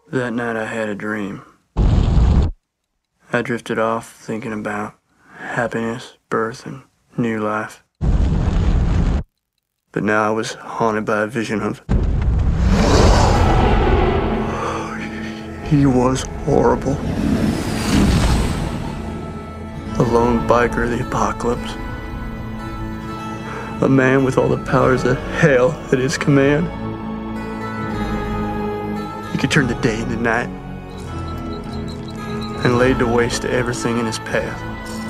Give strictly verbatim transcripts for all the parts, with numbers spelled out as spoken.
That night I had a dream. I drifted off thinking about happiness, birth, and new life. But now I was haunted by a vision of... He was horrible. A lone biker of the apocalypse. A man with all the powers of hell at his command. He could turn the day into night and laid to waste everything in his path.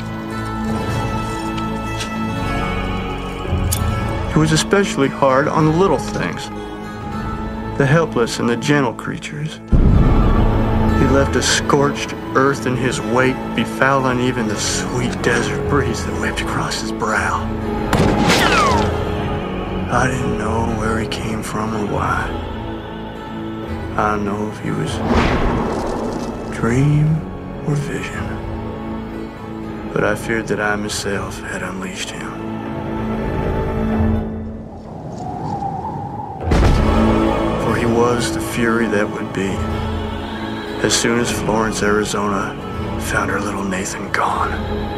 He was especially hard on the little things, the helpless and the gentle creatures. He left a scorched earth in his wake, befouling even the sweet desert breeze that whipped across his brow. I didn't know where he came from or why. I don't know if he was dream or vision, but I feared that I myself had unleashed him. For he was the fury that would be, as soon as Florence, Arizona found her little Nathan gone.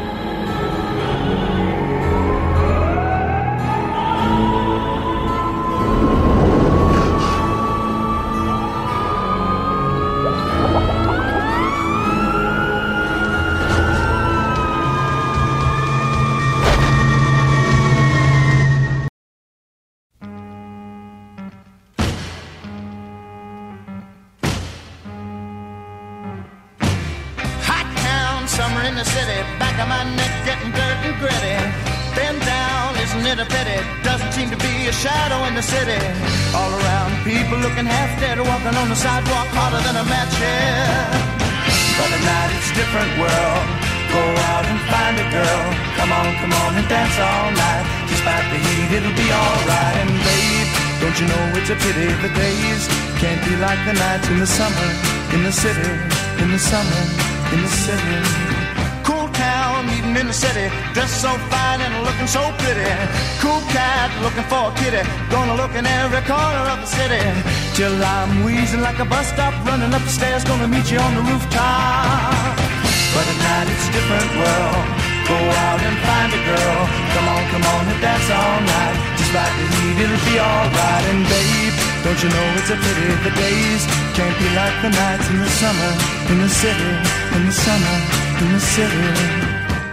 Summer in the city, back of my neck getting dirt and gritty. Been down, isn't it a pity? Doesn't seem to be a shadow in the city. All around, people looking half dead, walking on the sidewalk harder than a match head. But at night it's a different world. Go out and find a girl. Come on, come on and dance all night. Despite the heat, it'll be alright. And babe, don't you know it's a pity the days can't be like the nights in the summer, in the city, in the summer, in the city. Cool town, meeting in the city, dressed so fine and looking so pretty. Cool cat, looking for a kitty, gonna look in every corner of the city. Till I'm wheezing like a bus stop, running up the stairs, gonna meet you on the rooftop. But at night it's a different world. Go out and find a girl. Come on, come on and dance all night. Despite the heat, it'll be alright. And babe, don't you know it's a pity the days can't be like the nights in the summer, in the city, in the summer, in the city.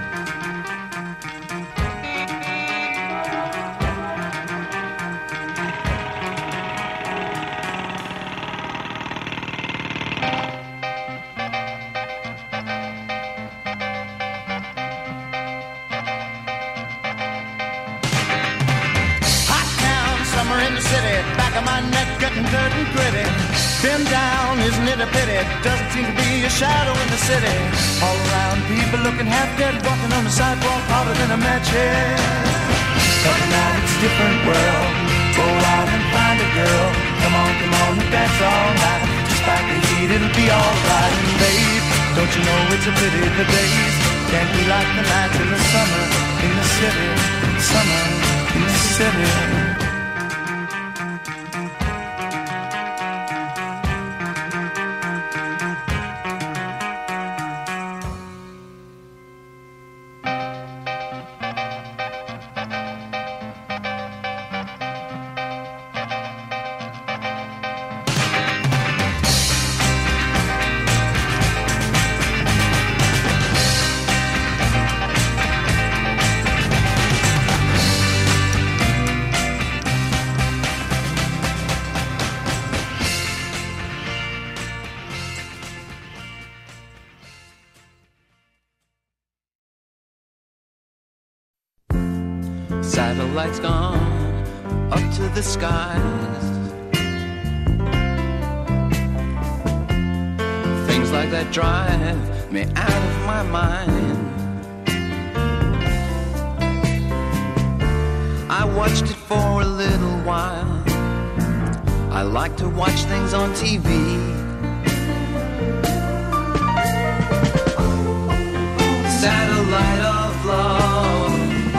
In the city, back of my neck getting dirt and gritty. Been down, isn't it a pity? Doesn't seem to be a shadow in the city. All around, people looking half dead, walking on the sidewalk harder than a match head. But tonight it's a different world. Go out and find a girl. Come on, come on and dance all night. Despite the heat, it'll be alright. And babe, don't you know it's a pity the days can't be like the nights in the summer, in the city, summer, in the city. Satellites gone up to the skies. Things like that drive me out of my mind. I watched it for a little while. I like to watch things on T V. Satellite of love.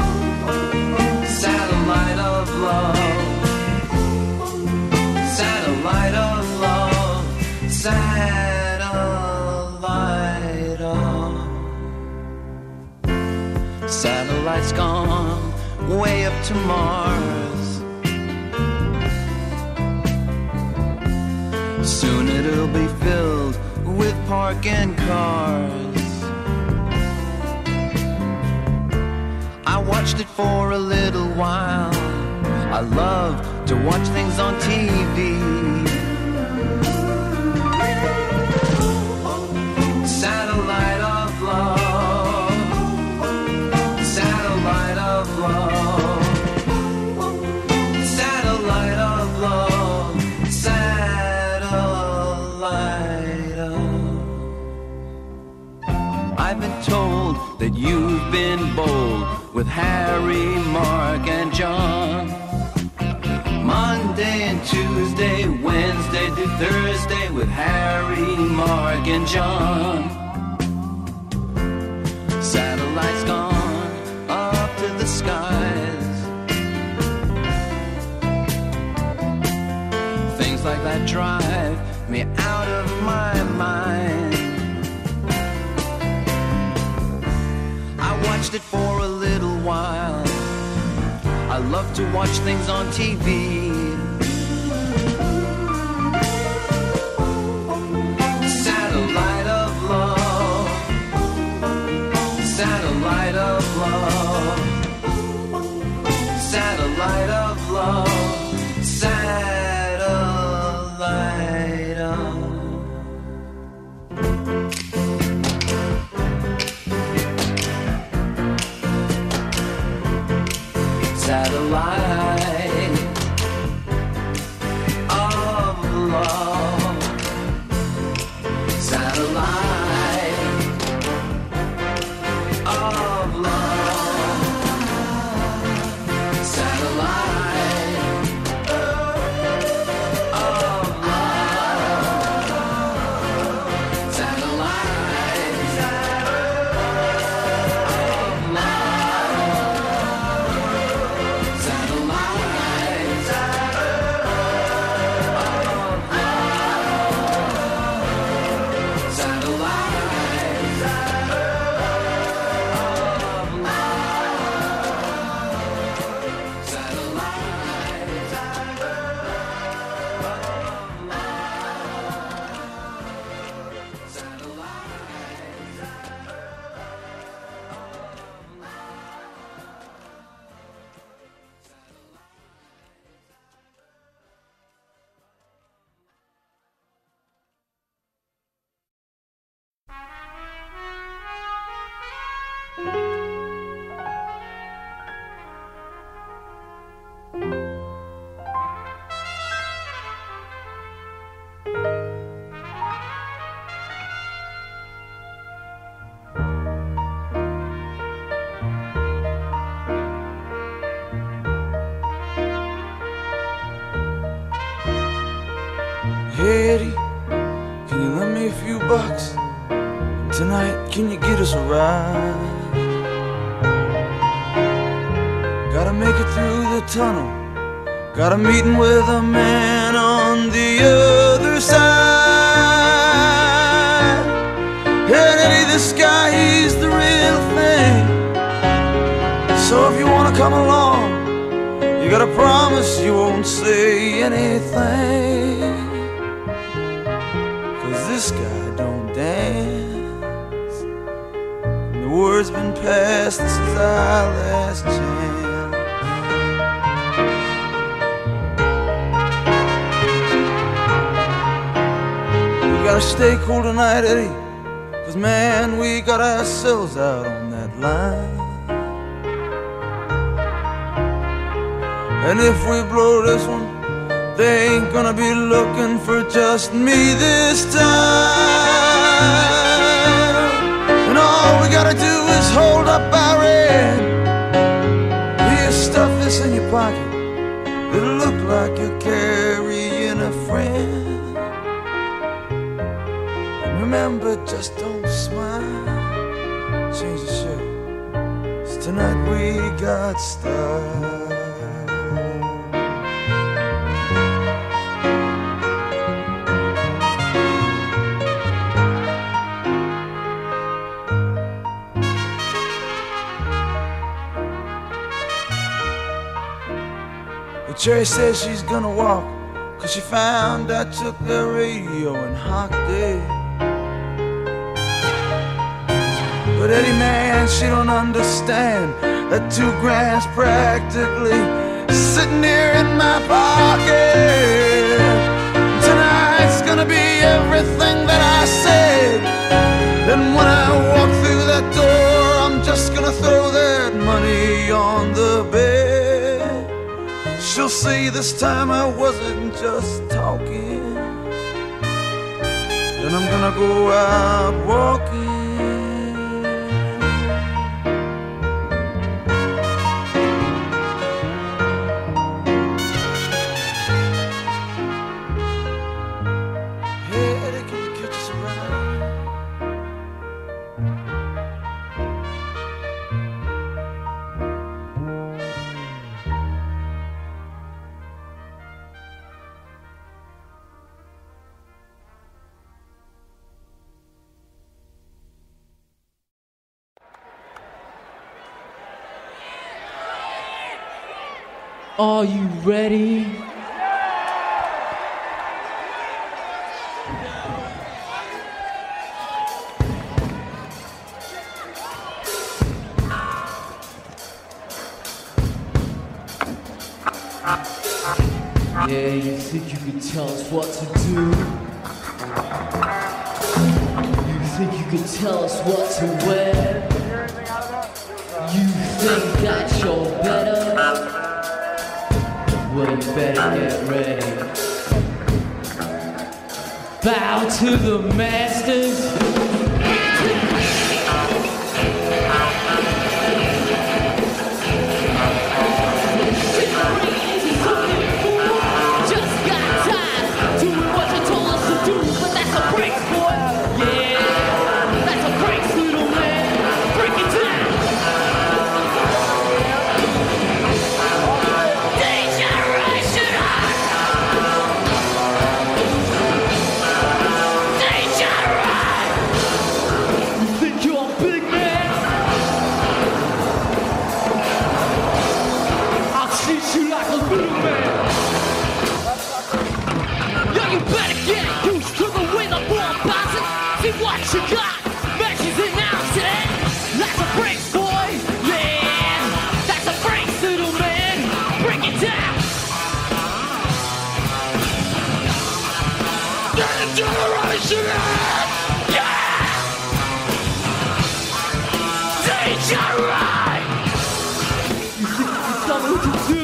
Satellite of love. Satellite of love. Satellite. Satellites gone way up to Mars. Soon it'll be filled with parking cars. I watched it for a little while. I love to watch things on T V. Satellite of love, satellite of love, satellite of love, satellite of. I've been told that you've been bold with Harry, Mark, and John. Monday and Tuesday, Wednesday through Thursday with Harry, Mark, and John. Satellites gone up to the skies. Things like that drive me out of my mind. I watched it for a little while. I love to watch things on T V. Satellite of love, satellite of love, satellite of love, satellite of. Satellite of love, satellite of love, satellite of love, Hey Eddie, can you lend me a few bucks? Tonight, can you get us a ride? Gotta make it through the tunnel. Got a meeting with a man on the other side. And Eddie, this guy, he's the real thing. So if you wanna come along, you gotta promise you won't say anything. Cause this guy don't dance, and the word's been passed, this is our last chance. We gotta stay cool tonight, Eddie, cause man, we got ourselves out on that line. And if we blow this one, they ain't gonna be looking for just me this time. And all we gotta do is hold up our end. Here, stuff this in your pocket. It'll look like you're carrying a friend. And remember, just don't smile. Change the shirt, 'cause tonight we got style. Cherry says she's gonna walk, cause she found I took the radio and hocked it. But Eddie, man, she don't understand that two grand's practically sitting here in my pocket. Tonight's gonna be everything that I said. And when I walk through that door, I'm just gonna throw that money on the bed. She'll see this time I wasn't just talking. Then I'm gonna go out walking. Are you ready? Yeah, you think you can tell us what to do? You think you can tell us what to wear? You think that you're better? Well, you better get ready. Bow to the masters. Just got tired doing what you told us to do, but that's a break, boy. Yeah, that's a break, little man. Break it down. What you got? Matches and ounces. That's a break, boy. Yeah, that's a break, little man. Break it down. Get a generation. Yeah. Danger right. You think you can tell me what to do?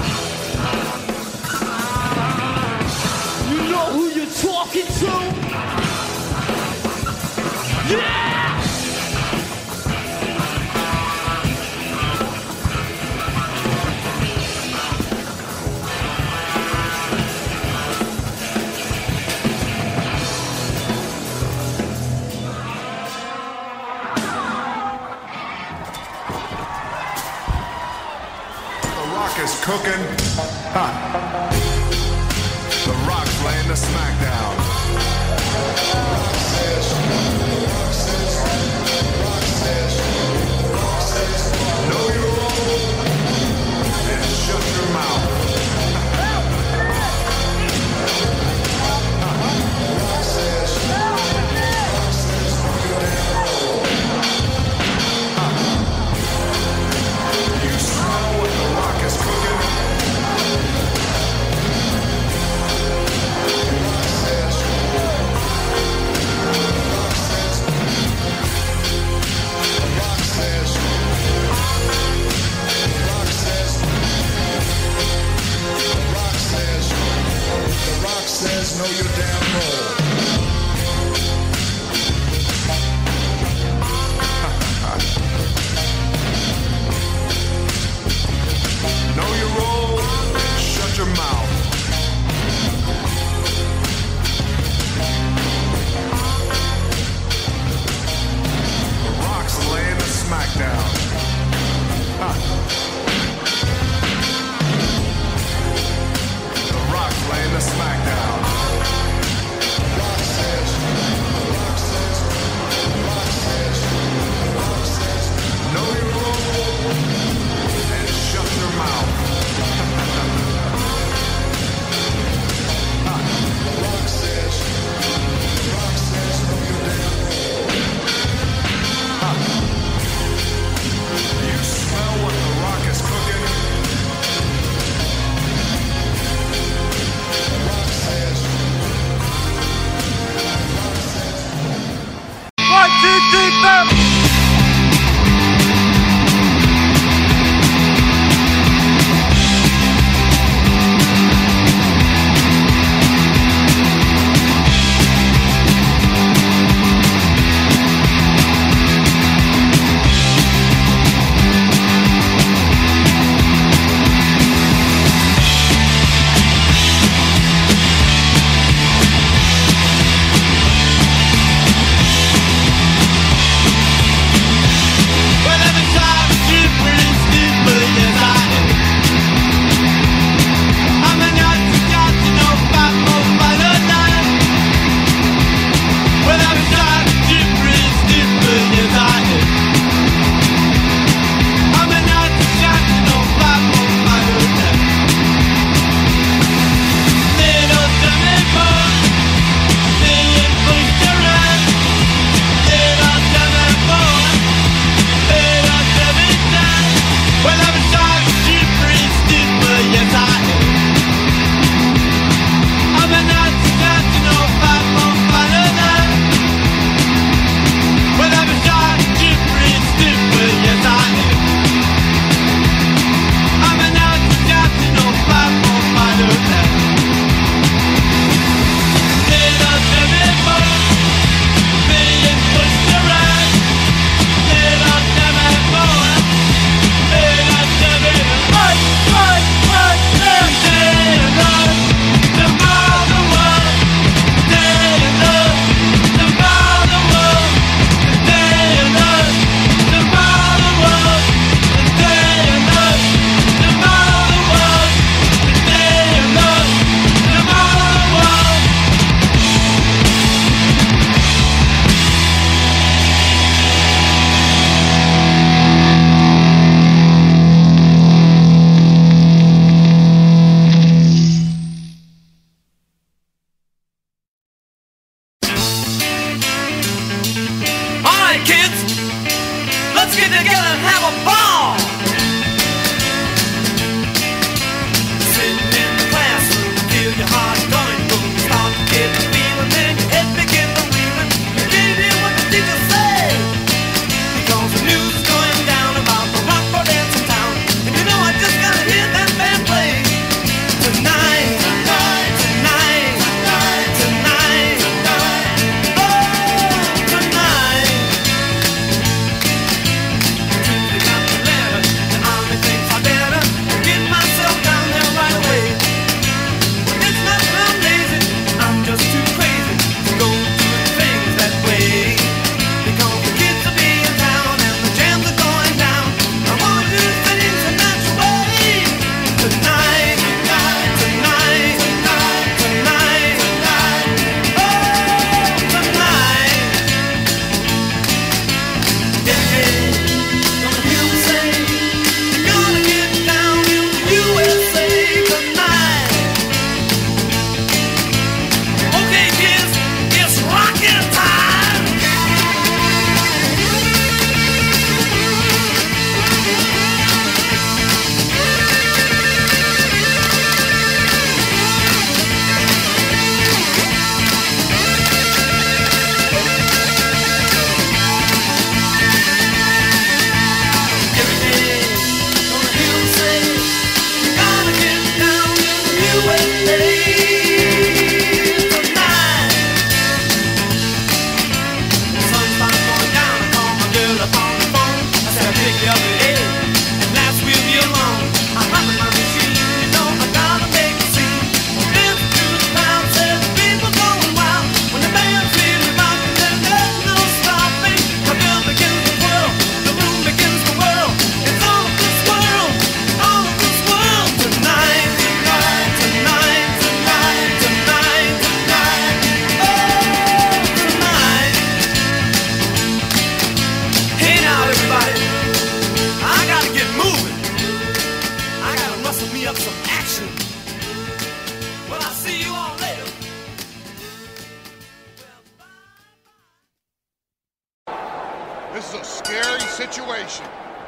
You know who you're talking to? Yeah! The Rock is cooking hot. The Rock's laying the smackdown. Know your role and shut your mouth. You smell what the Rock is cooking? This is a scary situation.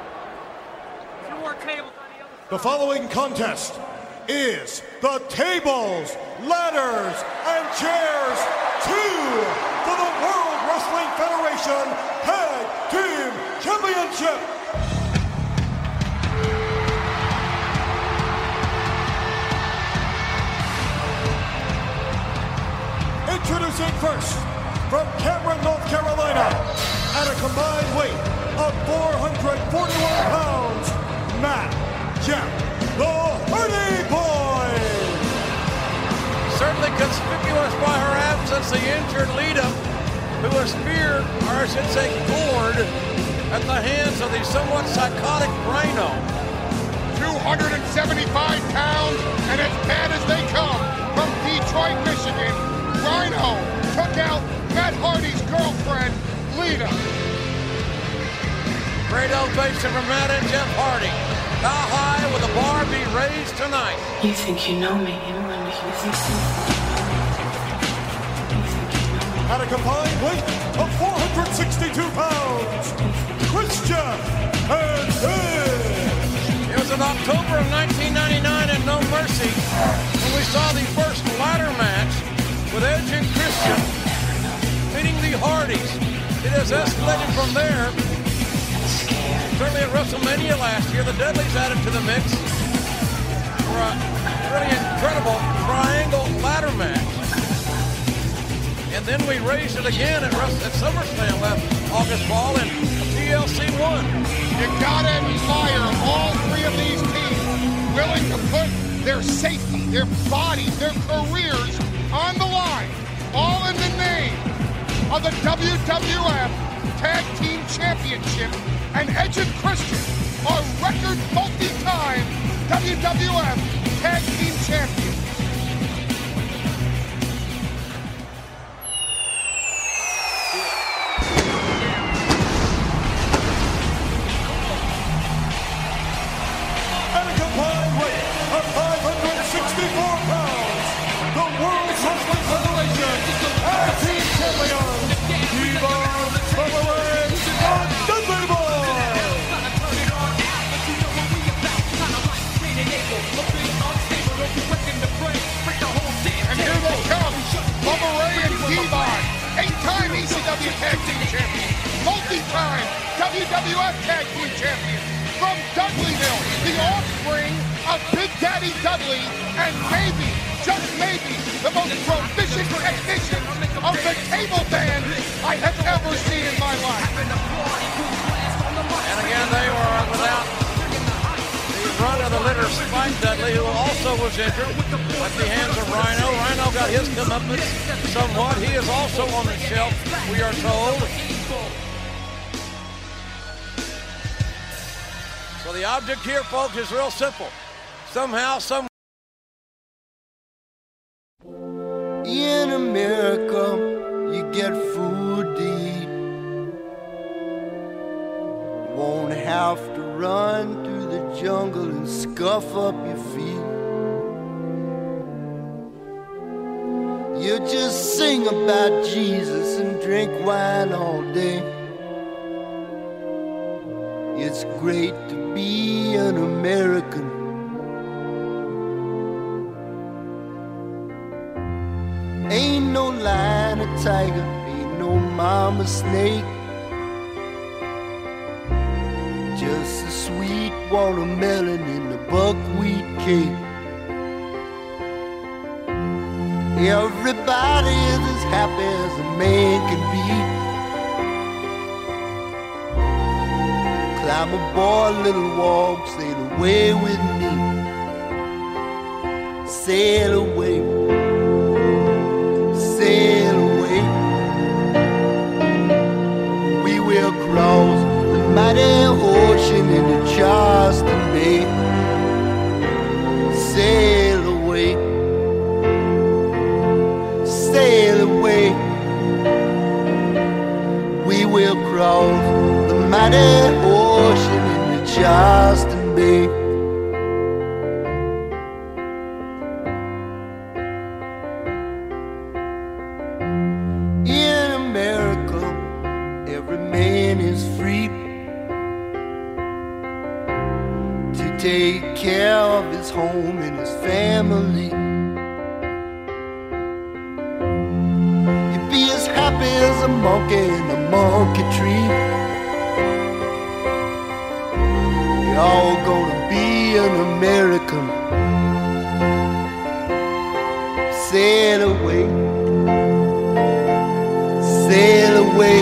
The following contest is the Tables, Ladders, and Chairs two for the World Wrestling Federation Championship. Introducing first, from Cameron, North Carolina, at a combined weight of four hundred forty-one pounds, Matt Jack, the Hardy Boy. Certainly conspicuous by her absence, the injured Lita, who was speared, or I should say gored, at the hands of the somewhat psychotic Rhino. two hundred seventy-five pounds, and as bad as they come, from Detroit, Michigan, Rhino took out Matt Hardy's girlfriend, Lita. Great ovation for Matt and Jeff Hardy. How high will the bar be raised tonight? You think you know me, you know me, you think so. At a combined weight of four hundred sixty-two pounds, Christian and Edge. It was in October of nineteen ninety-nine at No Mercy when we saw the first ladder match with Edge and Christian meeting the Hardys. It has escalated from there. Certainly at WrestleMania last year, the Dudleys added to the mix for a really incredible triangle ladder match. And then we raised it again at, Rust- at SummerSlam last August ball, and T L C won. You gotta admire all three of these teams willing to put their safety, their bodies, their careers on the line, all in the name of the W W F Tag Team Championship. And Edge and Christian are record multi-time W W F Tag Team Champions. At a combined weight of five hundred sixty-four pounds, the World Wrestling Federation Tag Team Champions, Devon, Bubba Ray, and Dudley Boy. And here they come, Bubba Ray and Devon, eight-time E C W Tag Team Champions, multi-time W W F Tag Team Champions, from Dudleyville, the offspring of Big Daddy Dudley, and maybe, just maybe, the most proficient technician of the table band I have ever seen in my life. And again, they were without the run of the litter, Spike Dudley, who also was injured at the hands of Rhino. Rhino got his comeuppance somewhat. He is also on the shelf, we are told. So the object here, folks, is real simple. Somehow, some In America, you get food to eat. Won't have to run through the jungle and scuff up your feet. You just sing about Jesus and drink wine all day. It's great to be an American. Ain't no lion or tiger, ain't no mama snake. Just a sweet watermelon in the buckwheat cake. Everybody is as happy as a man can be. Climb aboard, little walk, sail away with me. Sail away. Sail away. We will cross the mighty ocean into Charleston Bay. Sail away. Sail away. We will cross the mighty ocean into Charleston Bay. Take care of his home and his family. You'd be as happy as a monkey in a monkey tree. all gonna be an American. Sail away, sail away.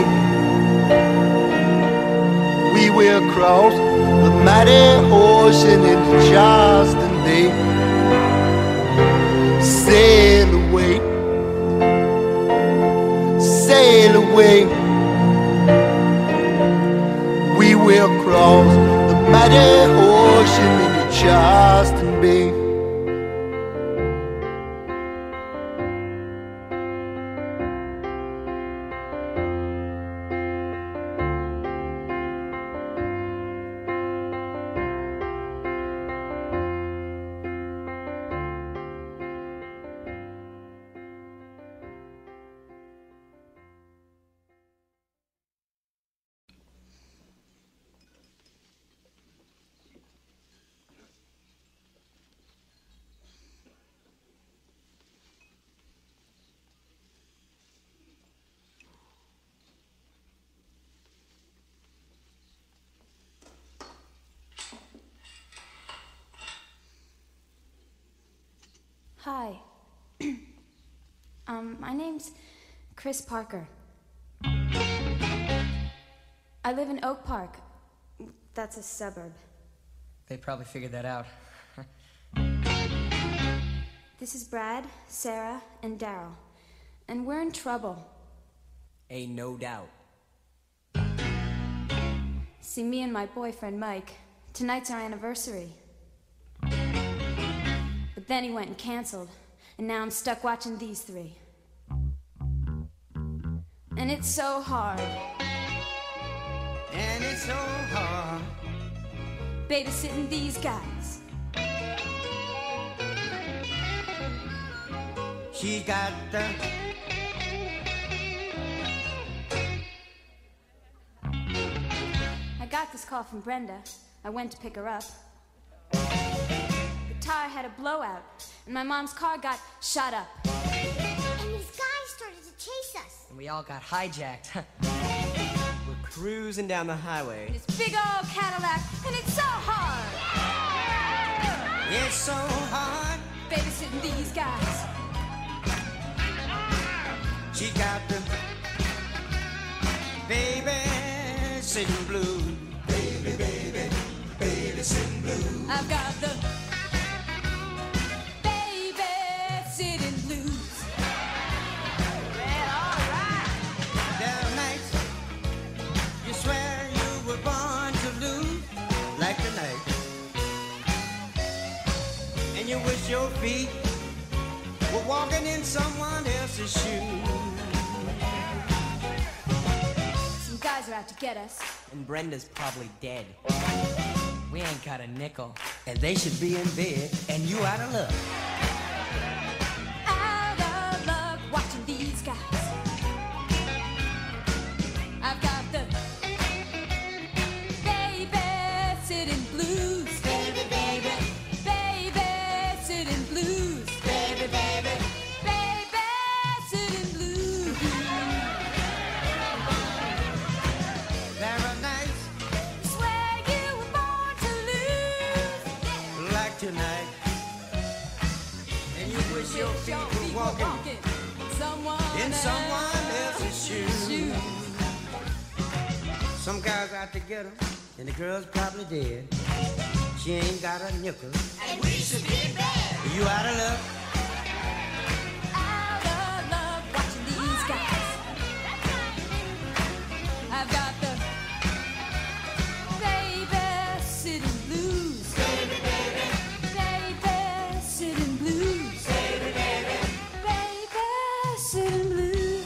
We will cross the mighty ocean into Charleston Bay. Sail away, sail away. We will cross the mighty ocean into Charleston Bay. Hi. um, my name's Chris Parker. I live in Oak Park. That's a suburb. They probably figured that out. This is Brad, Sarah, and Daryl. And we're in trouble. A no doubt. See, me and my boyfriend, Mike, tonight's our anniversary. But then he went and canceled, and now I'm stuck watching these three. And it's so hard. And it's so hard babysitting these guys. She got the I got this call from Brenda. I went to pick her up. The tire had a blowout, and my mom's car got shot up. And these guys started to chase us. And we all got hijacked. We're cruising down the highway. This big old Cadillac, and it's so hard. It's so hard babysitting these guys. She got the baby sitting blue. Baby, baby, baby sitting blue. I've got the baby sitting blues. Well, all right. There are nights you swear you were born to lose, like tonight. And you wish your feet were walking in someone else's shoes. Some guys are out to get us. And Brenda's probably dead. We ain't got a nickel. And they should be in bed, and you out of luck. Out of luck watching these guys. I've got the baby sitting blues. Baby, baby, baby sitting blues. Baby, baby, baby sitting blues. There are nights Swear you were born to lose. like tonight, and you wish your feet were walking, walking someone in someone else's shoes. shoes. Some guys out to get 'em, and the girl's probably dead. She ain't got a nickel, And we should be in bed. you out of luck. Out of love watching these guys. I've got the baby sitting blues. Baby, baby, Baby sitting blues. baby, baby. Baby sitting blues.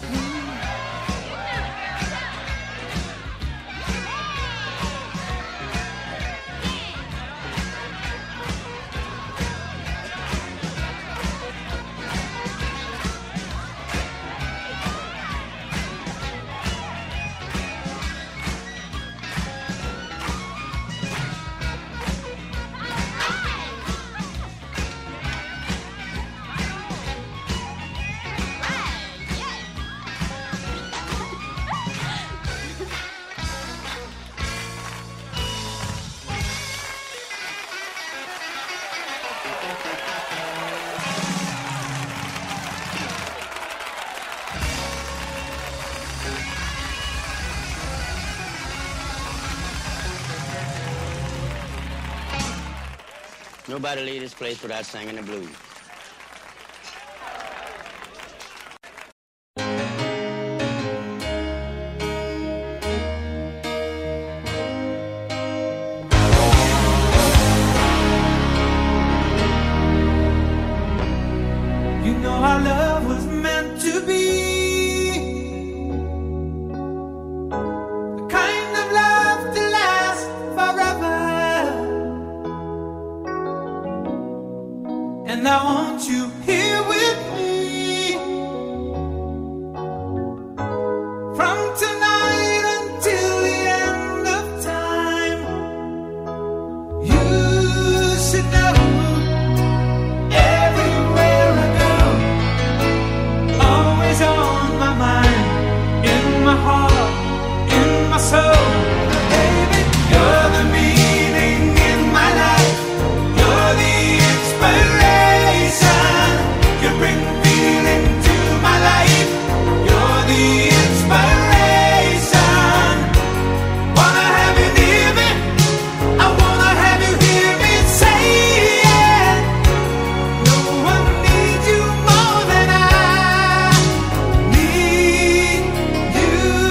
Nobody leave this place without singing the blues. You know our love was meant to be the kind of love to last forever. And I want you here with me from tonight until the end of time. You should know everywhere I go, always on my mind, in my heart, in my soul. Baby, you're the meaning in my life. You're the inspiration. You bring feeling to my life. You're the inspiration. Wanna have you near me. I wanna have you hear me say it. No one needs you more than I need you.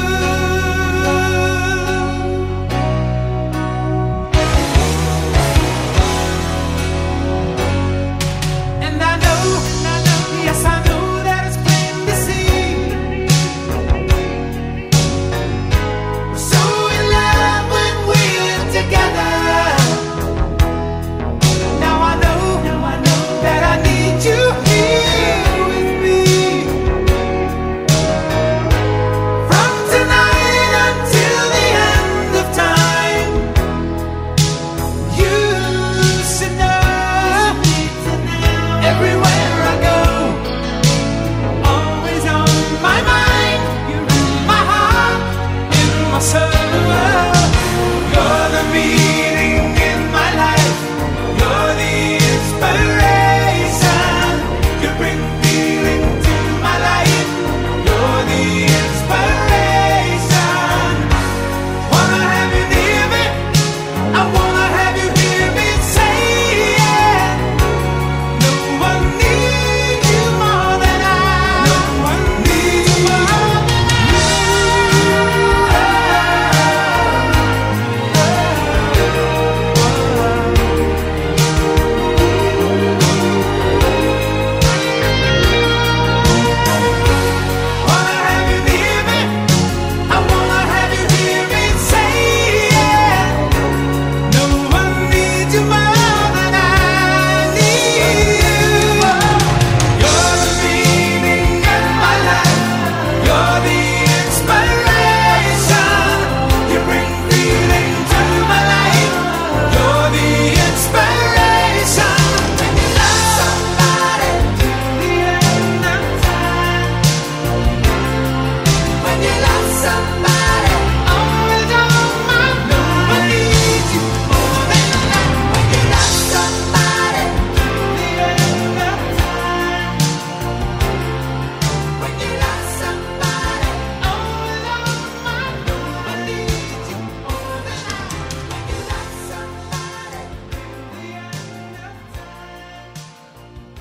And I know, yes I know that it's plain to see. We're so in love when we're together. Now I know, now I know that I need you here with me. From tonight until the end of time. You should know, everywhere I go, always on my mind, my heart, in my soul. You're the meaning in my life. You're the inspiration. You bring feeling to my life. You're the inspiration. Wanna have you near me. I wanna have you hear me say it. No one needs you more than I. No one needs you more than Wanna have you near me. I wanna have you hear me say it. No one needs you more than I need you. You're the meaning in my life. You're the inspiration. You bring feeling to my life. You're the inspiration. When you love somebody till the end of time. When you love somebody, always on my mind. No one needs you more than that. When you love somebody till the end of time. When you love somebody, always on my mind. No one needs you more than that. When you love somebody till the end of time.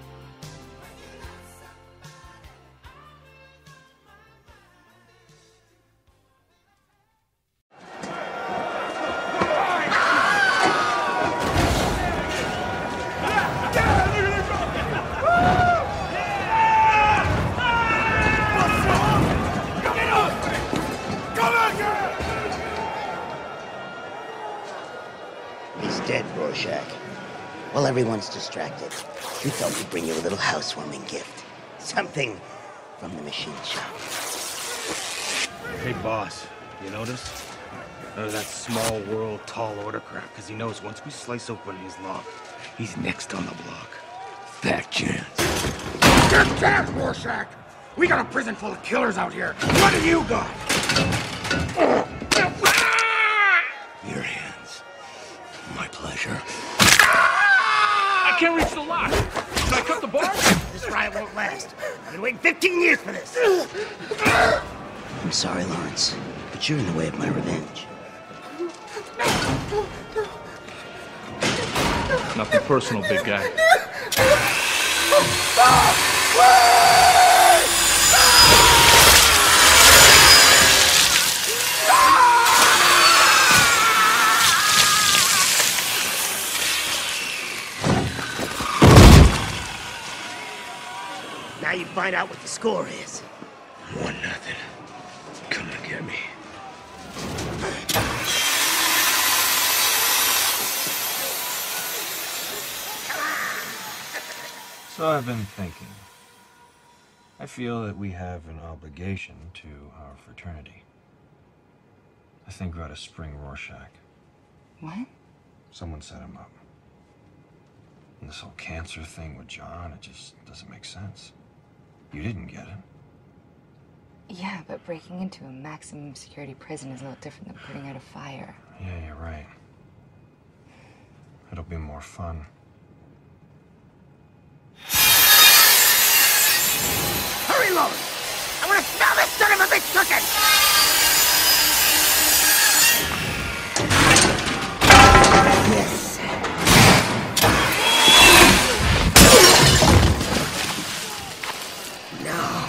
He's dead, Rorschach. Well, everyone's distracted. We thought we'd bring you a little housewarming gift. Something from the machine shop. Hey, boss, you notice? None of that small world, tall order crap, because he knows once we slice open his lock, he's next on the block. Fat chance. Good chance, Rorschach! We got a prison full of killers out here. What do you got? Your hands. My pleasure. I can't reach the lock. Should I cut the bar? This riot won't last. I've been waiting fifteen years for this. I'm sorry, Lawrence, but you're in the way of my revenge. Nothing personal, big guy. Now you find out what the score is. One nothing. Come and get me. So I've been thinking. I feel that we have an obligation to our fraternity. I think we ought to spring Rorschach. What? Someone set him up. And this whole cancer thing with John, it just doesn't make sense. You didn't get it. Yeah, but breaking into a maximum security prison is no different than putting out a fire. Yeah, you're right. It'll be more fun. Hurry, Lois! I want to smell this son of a bitch cooking! Yes. No.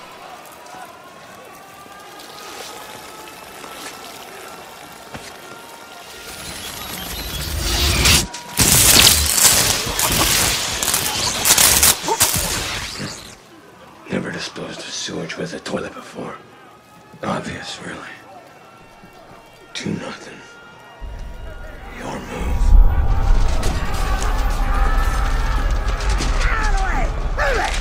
Never disposed of sewage with a toilet before. Obvious, really. Two nothing. Your move. Out of the way! Hurry!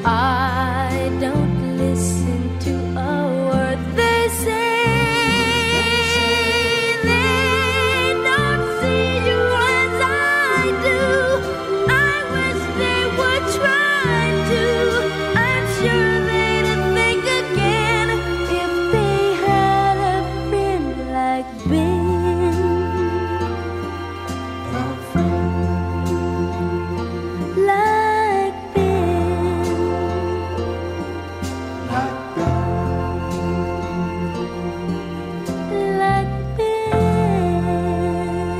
I don't listen to a word they say. They don't see you as I do. I wish they would try to. I'm sure they'd think again if they had a friend like Ben. Like Ben. Like Ben.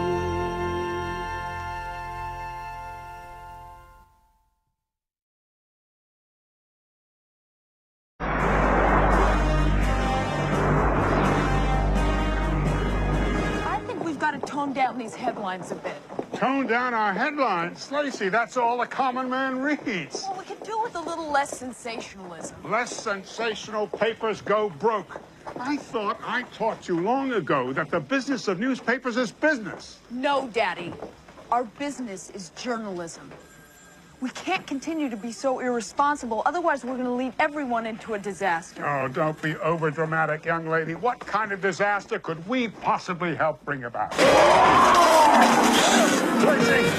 I think we've got to tone down these headlines a bit. Tone down our headlines. Lacey, that's all a common man reads. Well, we could do with a little less sensationalism. Less sensational papers go broke. I thought I taught you long ago that the business of newspapers is business. No, Daddy. Our business is journalism. We can't continue to be so irresponsible, otherwise we're going to lead everyone into a disaster. Oh, don't be overdramatic, young lady. What kind of disaster could we possibly help bring about? Lacey!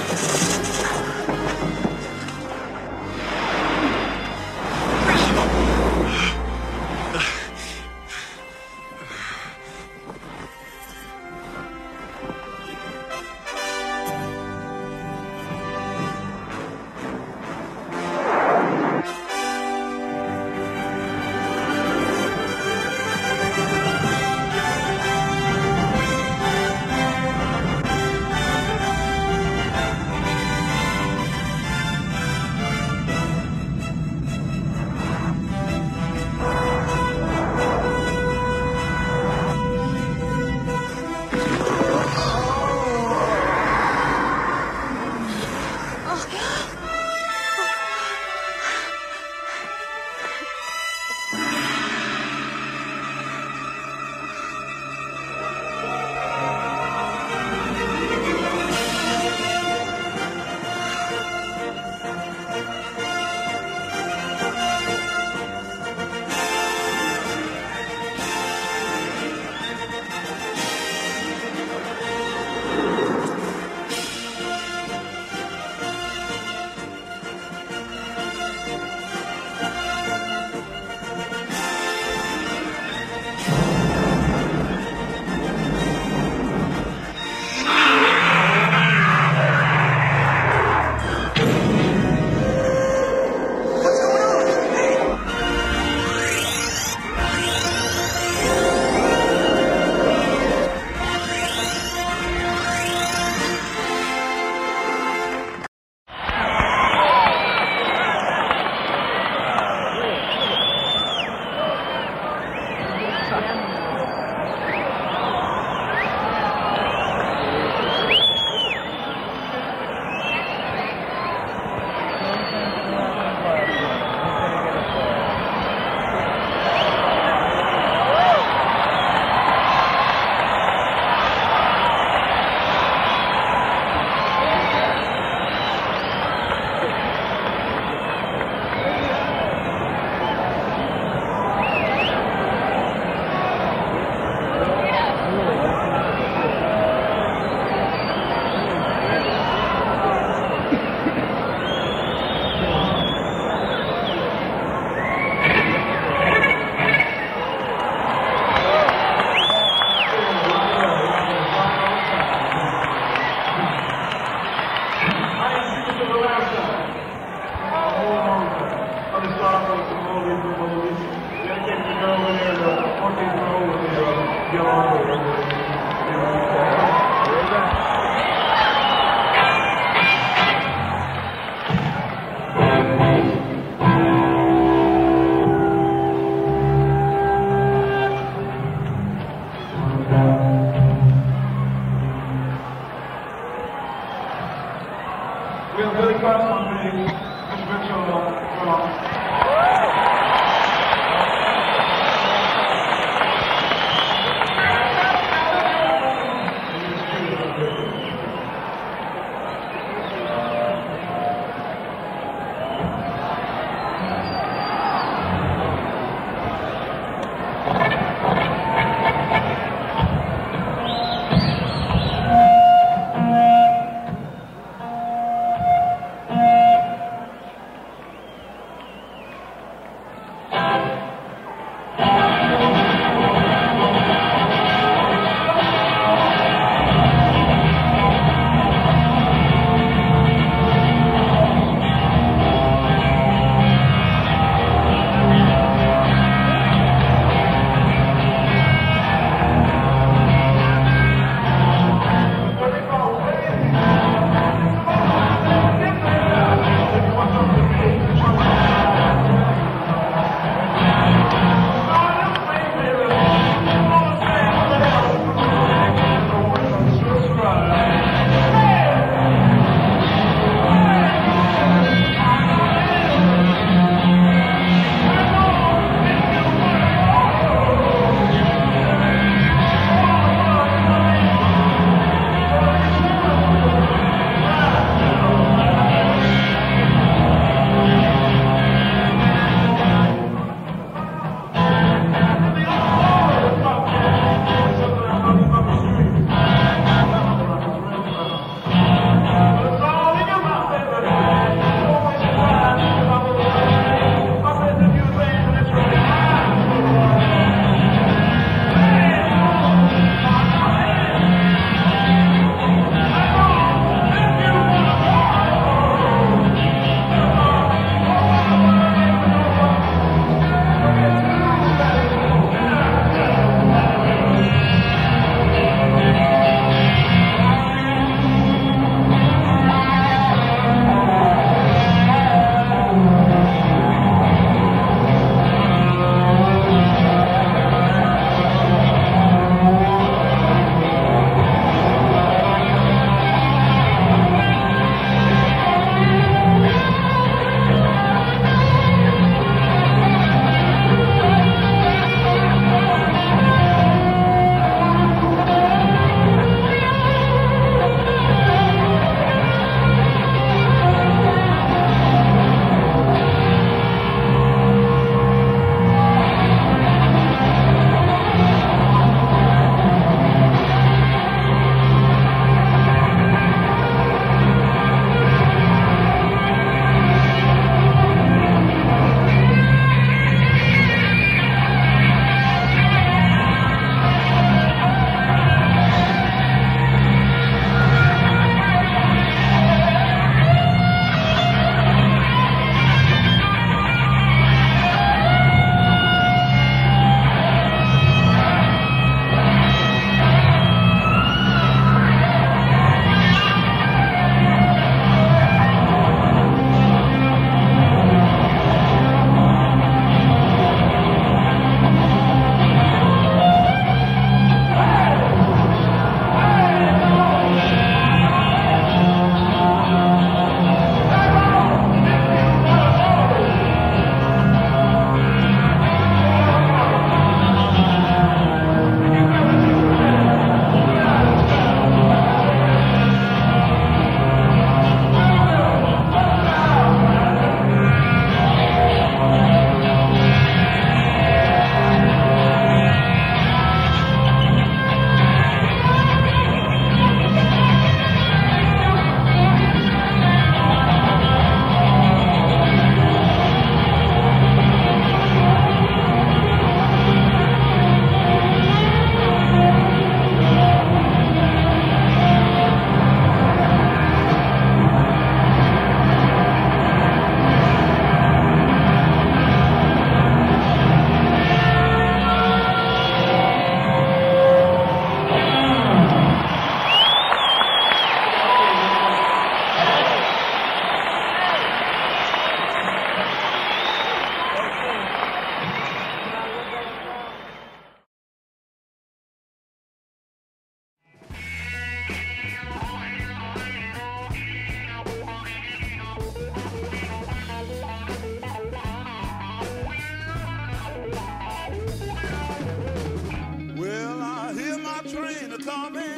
coming.